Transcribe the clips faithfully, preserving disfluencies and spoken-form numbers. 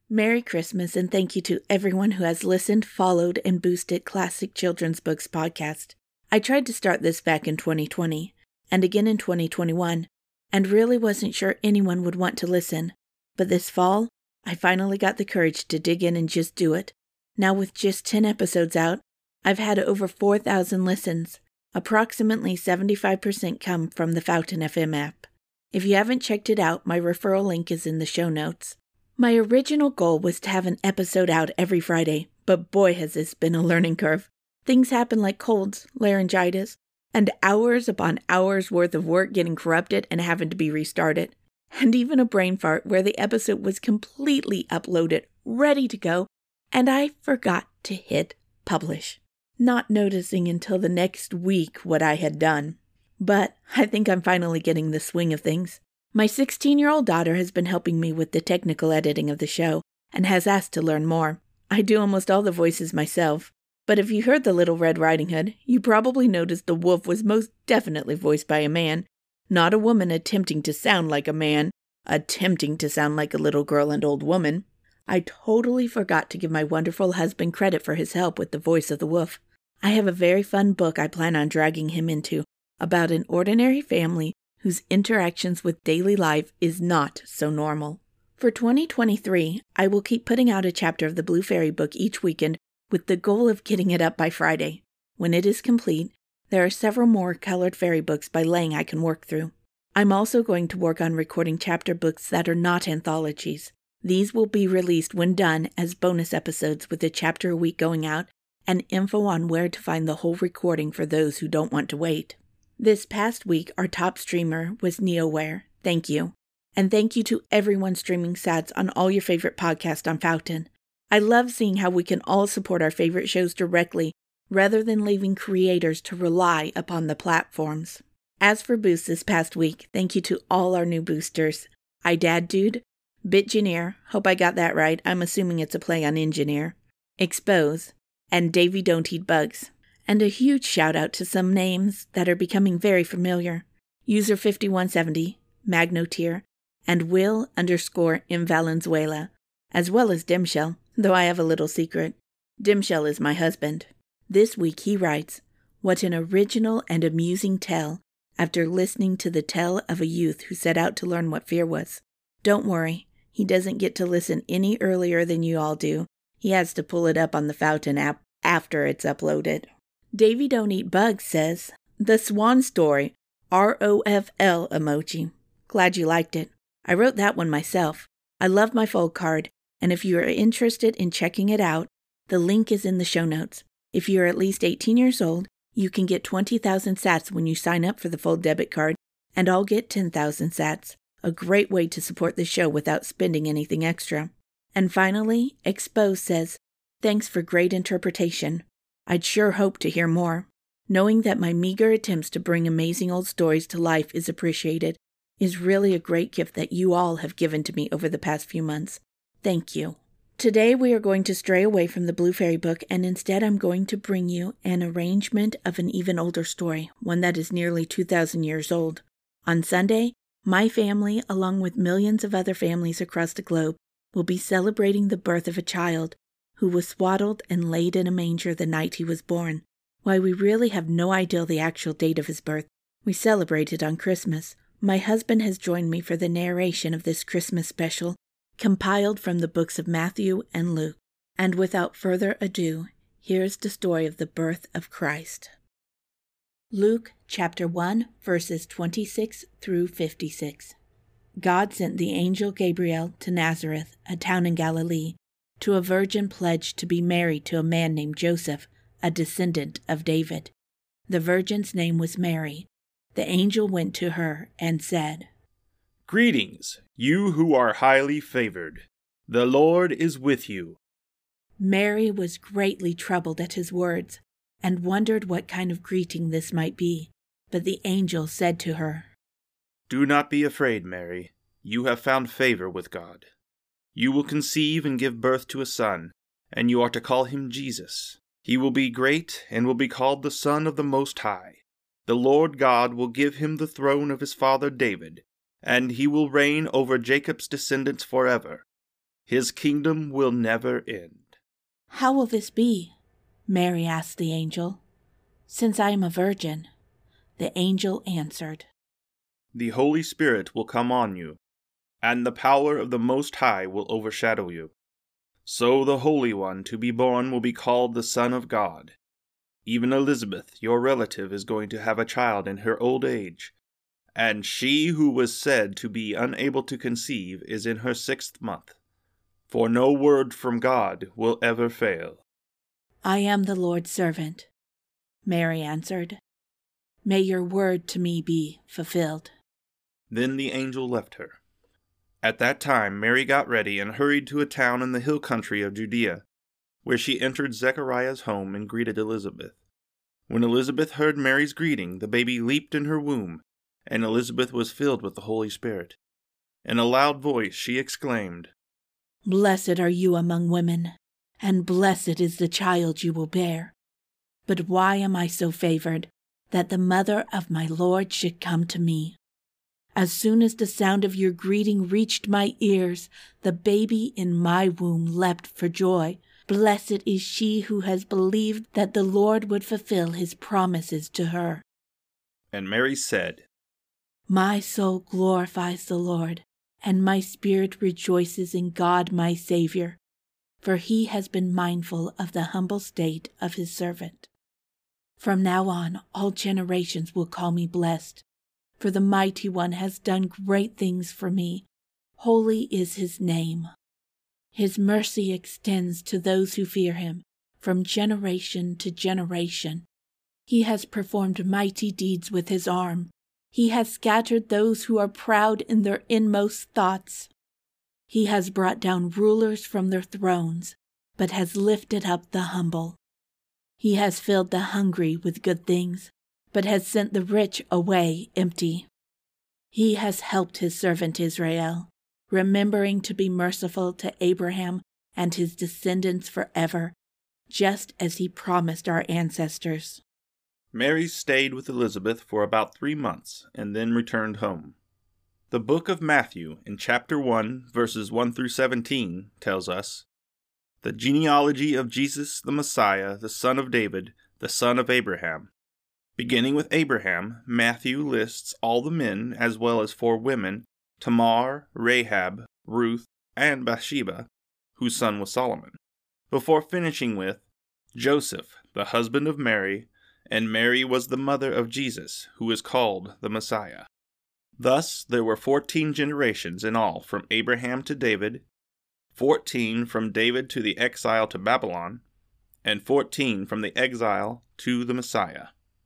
Merry Christmas, and thank you to everyone who has listened, followed, and boosted Classic Children's Books podcast. I tried to start this back in twenty twenty, and again in twenty twenty-one, and really wasn't sure anyone would want to listen. But this fall, I finally got the courage to dig in and just do it. Now with just ten episodes out, I've had over four thousand listens. Approximately seventy-five percent come from the Fountain F M app. If you haven't checked it out, my referral link is in the show notes. My original goal was to have an episode out every Friday, but boy has this been a learning curve. Things happen like colds, laryngitis, and hours upon hours worth of work getting corrupted and having to be restarted. And even a brain fart where the episode was completely uploaded, ready to go, and I forgot to hit publish, not noticing until the next week what I had done. But I think I'm finally getting the swing of things. My sixteen-year-old daughter has been helping me with the technical editing of the show and has asked to learn more. I do almost all the voices myself, but if you heard the Little Red Riding Hood, you probably noticed the wolf was most definitely voiced by a man, not a woman attempting to sound like a man, attempting to sound like a little girl and old woman. I totally forgot to give my wonderful husband credit for his help with the voice of the wolf. I have a very fun book I plan on dragging him into about an ordinary family whose interactions with daily life is not so normal. For twenty twenty-three, I will keep putting out a chapter of the Blue Fairy book each weekend with the goal of getting it up by Friday. When it is complete, there are several more colored fairy books by Lang I can work through. I'm also going to work on recording chapter books that are not anthologies. These will be released when done as bonus episodes with a chapter a week going out and info on where to find the whole recording for those who don't want to wait. This past week, our top streamer was NeoWare. Thank you. And thank you to everyone streaming sats on all your favorite podcasts on Fountain. I love seeing how we can all support our favorite shows directly, rather than leaving creators to rely upon the platforms. As for boosts this past week, thank you to all our new boosters. iDadDude, BitGeneer, hope I got that right, I'm assuming it's a play on engineer, Expose, and Davey Don't Eat Bugs. And a huge shout out to some names that are becoming very familiar. User fifty-one seventy, Magnotier, and Will underscore in Valenzuela, as well as Dimshell, though I have a little secret. Dimshell is my husband. This week he writes, "What an original and amusing tale after listening to the tale of a youth who set out to learn what fear was. Don't worry, he doesn't get to listen any earlier than you all do. He has to pull it up on the Fountain app after it's uploaded." Davey Don't Eat Bugs says, "The Swan Story, R O F L emoji. Glad you liked it. I wrote that one myself. I love my fold card, and if you are interested in checking it out, the link is in the show notes. If you are at least eighteen years old, you can get twenty thousand sats when you sign up for the Fold debit card, and I'll get ten thousand sats, a great way to support the show without spending anything extra." And finally, Expose says, "Thanks for great interpretation. I'd sure hope to hear more. Knowing that my meager attempts to bring amazing old stories to life is appreciated is really a great gift that you all have given to me over the past few months. Thank you." Today we are going to stray away from the Blue Fairy book, and instead I'm going to bring you an arrangement of an even older story, one that is nearly two thousand years old. On Sunday, my family, along with millions of other families across the globe, will be celebrating the birth of a child who was swaddled and laid in a manger the night he was born. While we really have no idea the actual date of his birth, we celebrate it on Christmas. My husband has joined me for the narration of this Christmas special, compiled from the books of Matthew and Luke. And without further ado, here is the story of the birth of Christ. Luke chapter one, verses twenty-six through fifty-six. God sent the angel Gabriel to Nazareth, a town in Galilee, to a virgin pledged to be married to a man named Joseph, a descendant of David. The virgin's name was Mary. The angel went to her and said, "Greetings, you who are highly favored. The Lord is with you." Mary was greatly troubled at his words, and wondered what kind of greeting this might be. But the angel said to her, "Do not be afraid, Mary. You have found favor with God. You will conceive and give birth to a son, and you are to call him Jesus. He will be great and will be called the Son of the Most High. The Lord God will give him the throne of his father David, and he will reign over Jacob's descendants forever. His kingdom will never end. How will this be? Mary asked the angel. Since I am a virgin. The angel answered, The Holy Spirit will come on you, and the power of the Most High will overshadow you. So the Holy One to be born will be called the Son of God. Even Elizabeth, your relative, is going to have a child in her old age, and she who was said to be unable to conceive is in her sixth month. For no word from God will ever fail. I am the Lord's servant, Mary answered. May your word to me be fulfilled. Then the angel left her. At that time Mary got ready and hurried to a town in the hill country of Judea, where she entered Zechariah's home and greeted Elizabeth. When Elizabeth heard Mary's greeting, the baby leaped in her womb, and Elizabeth was filled with the Holy Spirit. In a loud voice she exclaimed, Blessed are you among women, and blessed is the child you will bear. But why am I so favored that the mother of my Lord should come to me? As soon as the sound of your greeting reached my ears, the baby in my womb leapt for joy. Blessed is she who has believed that the Lord would fulfill his promises to her. And Mary said, My soul glorifies the Lord, and my spirit rejoices in God my Savior, for he has been mindful of the humble state of his servant. From now on, all generations will call me blessed, for the Mighty One has done great things for me. Holy is his name. His mercy extends to those who fear him, from generation to generation. He has performed mighty deeds with his arm. He has scattered those who are proud in their inmost thoughts. He has brought down rulers from their thrones, but has lifted up the humble. He has filled the hungry with good things, but has sent the rich away empty. He has helped his servant Israel, remembering to be merciful to Abraham and his descendants forever, just as he promised our ancestors. Mary stayed with Elizabeth for about three months and then returned home. The book of Matthew, in chapter one, verses one through seventeen, tells us, The genealogy of Jesus the Messiah, the son of David, the son of Abraham. Beginning with Abraham, Matthew lists all the men as well as four women, Tamar, Rahab, Ruth, and Bathsheba, whose son was Solomon, before finishing with Joseph, the husband of Mary, and Mary was the mother of Jesus, who is called the Messiah. Thus there were fourteen generations in all from Abraham to David, fourteen from David to the exile to Babylon, and fourteen from the exile to the Messiah.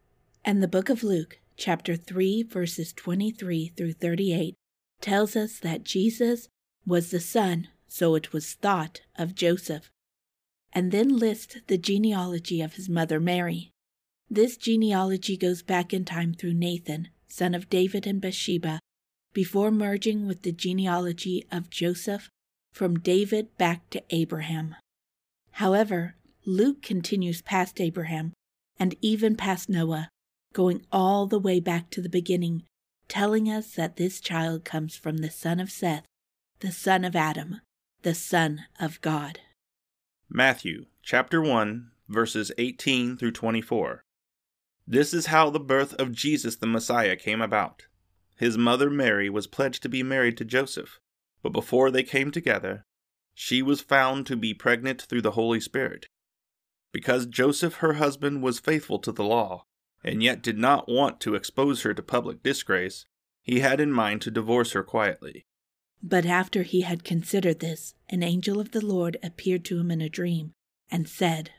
And the book of Luke, chapter three, verses twenty-three through thirty-eight, tells us that Jesus was the son, so it was thought, of Joseph, and then lists the genealogy of his mother Mary. This genealogy goes back in time through Nathan, son of David and Bathsheba, before merging with the genealogy of Joseph from David back to Abraham. However, Luke continues past Abraham and even past Noah, going all the way back to the beginning, telling us that this child comes from the son of Seth, the son of Adam, the son of God. Matthew, chapter one, verses eighteen through twenty-four. This is how the birth of Jesus the Messiah came about. His mother Mary was pledged to be married to Joseph, but before they came together, she was found to be pregnant through the Holy Spirit. Because Joseph, her husband, was faithful to the law, and yet did not want to expose her to public disgrace, he had in mind to divorce her quietly. But after he had considered this, an angel of the Lord appeared to him in a dream, and said,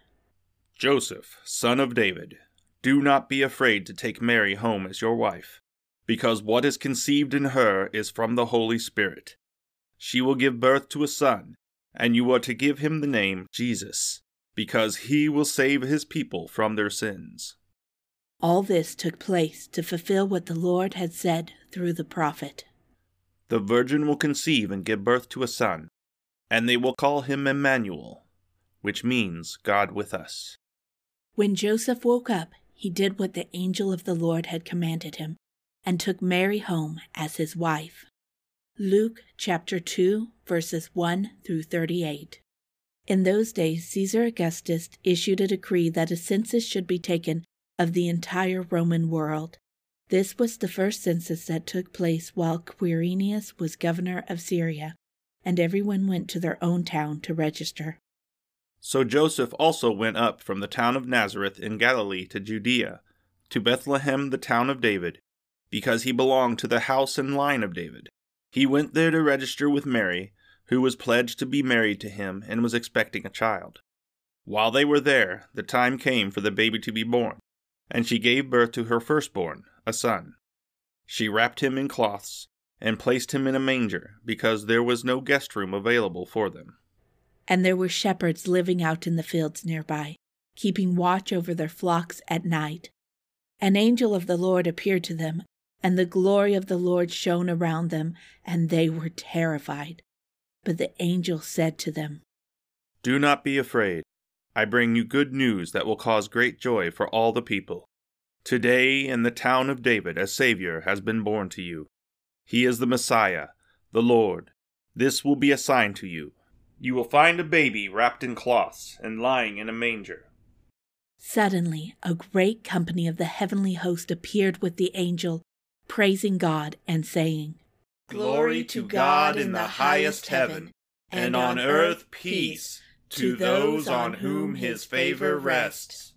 Joseph, son of David, do not be afraid to take Mary home as your wife, because what is conceived in her is from the Holy Spirit. She will give birth to a son, and you are to give him the name Jesus, because he will save his people from their sins. All this took place to fulfill what the Lord had said through the prophet. The virgin will conceive and give birth to a son, and they will call him Emmanuel, which means God with us. When Joseph woke up, he did what the angel of the Lord had commanded him, and took Mary home as his wife. Luke chapter two, verses one through thirty-eight. In those days, Caesar Augustus issued a decree that a census should be taken of the entire Roman world. This was the first census that took place while Quirinius was governor of Syria, and everyone went to their own town to register. So Joseph also went up from the town of Nazareth in Galilee to Judea, to Bethlehem the town of David, because he belonged to the house and line of David. He went there to register with Mary, who was pledged to be married to him and was expecting a child. While they were there, the time came for the baby to be born, and she gave birth to her firstborn, a son. She wrapped him in cloths and placed him in a manger, because there was no guest room available for them. And there were shepherds living out in the fields nearby, keeping watch over their flocks at night. An angel of the Lord appeared to them, and the glory of the Lord shone around them, and they were terrified. But the angel said to them, "Do not be afraid. I bring you good news that will cause great joy for all the people. Today in the town of David a Savior has been born to you. He is the Messiah, the Lord. This will be a sign to you. You will find a baby wrapped in cloths and lying in a manger." Suddenly a great company of the heavenly host appeared with the angel, praising God and saying, "Glory to God in the highest heaven, and on earth peace to those on whom his favor rests."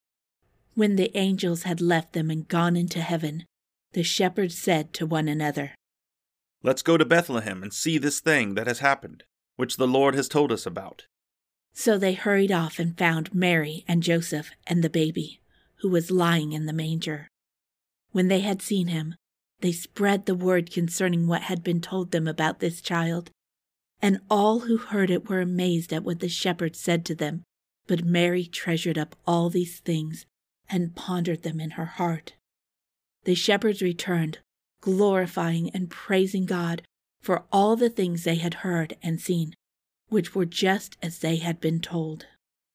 When the angels had left them and gone into heaven, the shepherds said to one another, "Let's go to Bethlehem and see this thing that has happened, which the Lord has told us about." So they hurried off and found Mary and Joseph and the baby, who was lying in the manger. When they had seen him, they spread the word concerning what had been told them about this child. And all who heard it were amazed at what the shepherds said to them. But Mary treasured up all these things and pondered them in her heart. The shepherds returned, glorifying and praising God for all the things they had heard and seen, which were just as they had been told.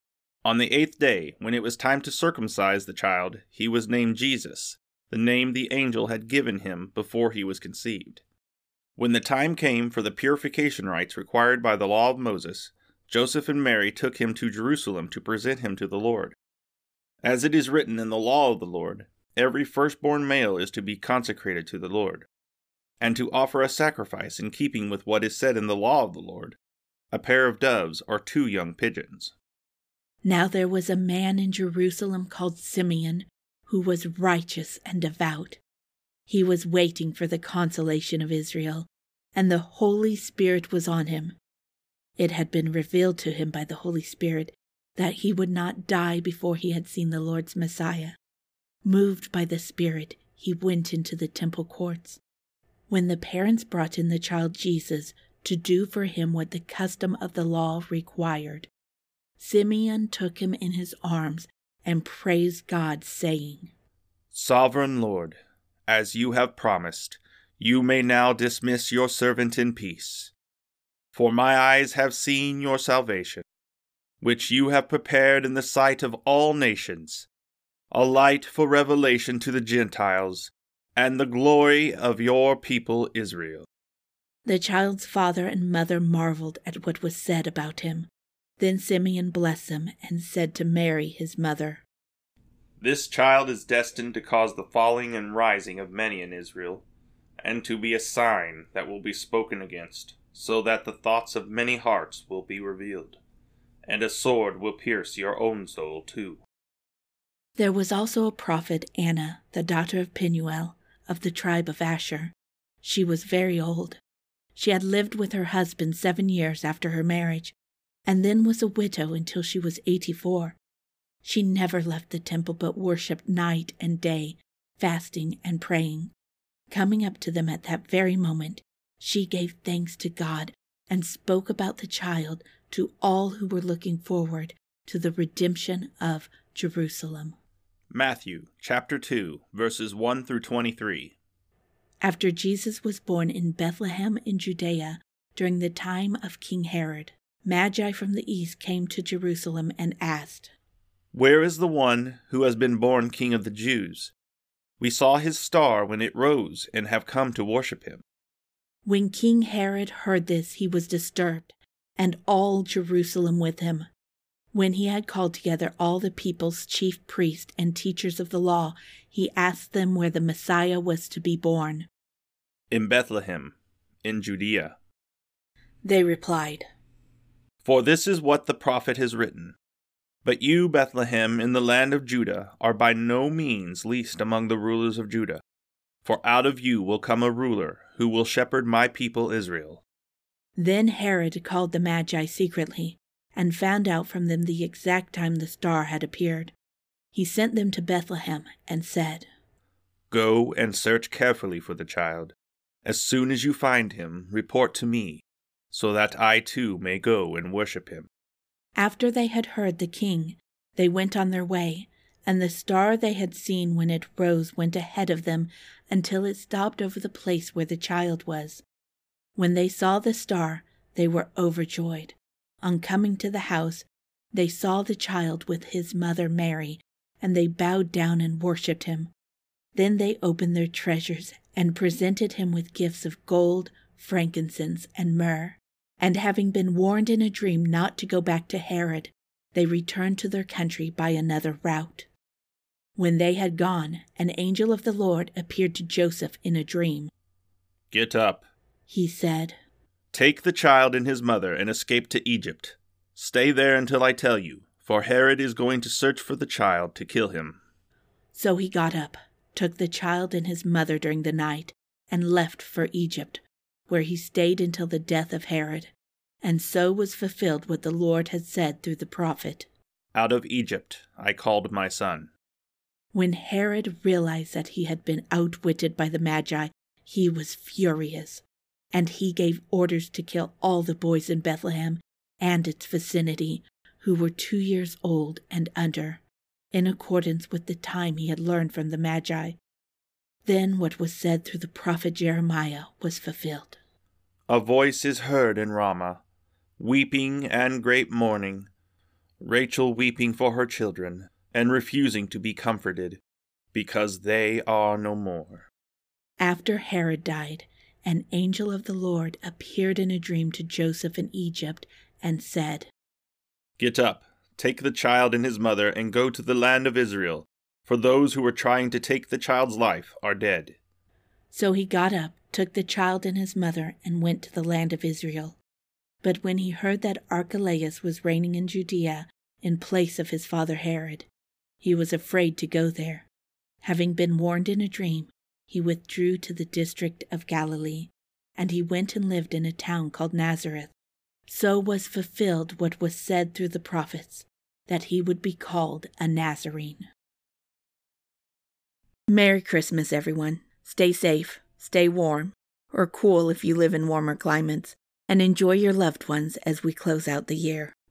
On the eighth day, when it was time to circumcise the child, he was named Jesus, the name the angel had given him before he was conceived. When the time came for the purification rites required by the law of Moses, Joseph and Mary took him to Jerusalem to present him to the Lord. As it is written in the law of the Lord, every firstborn male is to be consecrated to the Lord, and to offer a sacrifice in keeping with what is said in the law of the Lord, a pair of doves or two young pigeons. Now there was a man in Jerusalem called Simeon, who was righteous and devout. He was waiting for the consolation of Israel, and the Holy Spirit was on him. It had been revealed to him by the Holy Spirit that he would not die before he had seen the Lord's Messiah. Moved by the Spirit, he went into the temple courts. When the parents brought in the child Jesus to do for him what the custom of the law required, Simeon took him in his arms and praised God, saying, "Sovereign Lord, as you have promised, you may now dismiss your servant in peace. For my eyes have seen your salvation, which you have prepared in the sight of all nations, a light for revelation to the Gentiles, and the glory of your people Israel." The child's father and mother marveled at what was said about him. Then Simeon blessed them and said to Mary his mother, "This child is destined to cause the falling and rising of many in Israel, and to be a sign that will be spoken against, so that the thoughts of many hearts will be revealed, and a sword will pierce your own soul too." There was also a prophet, Anna, the daughter of Penuel, of the tribe of Asher. She was very old. She had lived with her husband seven years after her marriage, and then was a widow until she was eighty-four. She never left the temple but worshipped night and day, fasting and praying. Coming up to them at that very moment, she gave thanks to God and spoke about the child to all who were looking forward to the redemption of Jerusalem. Matthew chapter two, verses one through twenty-three. After Jesus was born in Bethlehem in Judea during the time of King Herod, Magi from the east came to Jerusalem and asked, "Where is the one who has been born King of the Jews? We saw his star when it rose and have come to worship him." When King Herod heard this, he was disturbed, and all Jerusalem with him. When he had called together all the people's chief priests and teachers of the law, he asked them where the Messiah was to be born. In Bethlehem, in Judea. They replied, For this is what the prophet has written. But you, Bethlehem, in the land of Judah, are by no means least among the rulers of Judah. For out of you will come a ruler who will shepherd my people Israel. Then Herod called the Magi secretly, and found out from them the exact time the star had appeared. He sent them to Bethlehem and said, Go and search carefully for the child. As soon as you find him, report to me, so that I too may go and worship him. After they had heard the king, they went on their way, and the star they had seen when it rose went ahead of them until it stopped over the place where the child was. When they saw the star, they were overjoyed. On coming to the house, they saw the child with his mother Mary, and they bowed down and worshipped him. Then they opened their treasures and presented him with gifts of gold, frankincense, and myrrh. And having been warned in a dream not to go back to Herod, they returned to their country by another route. When they had gone, an angel of the Lord appeared to Joseph in a dream. Get up, he said. Take the child and his mother and escape to Egypt. Stay there until I tell you, for Herod is going to search for the child to kill him. So he got up, took the child and his mother during the night, and left for Egypt, where he stayed until the death of Herod. And so was fulfilled what the Lord had said through the prophet. Out of Egypt I called my son. When Herod realized that he had been outwitted by the Magi, he was furious, and he gave orders to kill all the boys in Bethlehem and its vicinity who were two years old and under, in accordance with the time he had learned from the Magi. Then what was said through the prophet Jeremiah was fulfilled. A voice is heard in Ramah, weeping and great mourning, Rachel weeping for her children, and refusing to be comforted, because they are no more. After Herod died, an angel of the Lord appeared in a dream to Joseph in Egypt and said, Get up, take the child and his mother, and go to the land of Israel, for those who were trying to take the child's life are dead. So he got up, took the child and his mother, and went to the land of Israel. But when he heard that Archelaus was reigning in Judea in place of his father Herod, he was afraid to go there. Having been warned in a dream, he withdrew to the district of Galilee, and he went and lived in a town called Nazareth. So was fulfilled what was said through the prophets, that he would be called a Nazarene. Merry Christmas, everyone. Stay safe, stay warm, or cool if you live in warmer climates, and enjoy your loved ones as we close out the year.